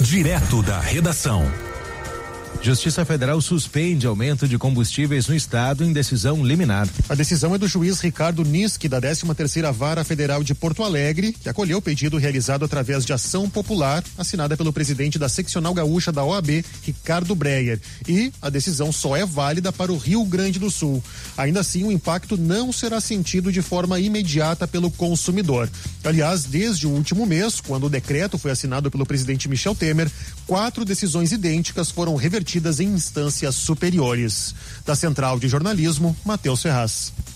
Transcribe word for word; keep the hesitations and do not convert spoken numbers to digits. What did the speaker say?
Direto da redação. Justiça Federal suspende aumento de combustíveis no estado em decisão liminar. A decisão é do juiz Ricardo Niski, da décima terceira Vara Federal de Porto Alegre, que acolheu o pedido realizado através de ação popular, assinada pelo presidente da seccional gaúcha da O A B, Ricardo Breyer. E a decisão só é válida para o Rio Grande do Sul. Ainda assim, o impacto não será sentido de forma imediata pelo consumidor. Aliás, desde o último mês, quando o decreto foi assinado pelo presidente Michel Temer, quatro decisões idênticas foram revertidas em instâncias superiores. Da Central de Jornalismo, Matheus Ferraz.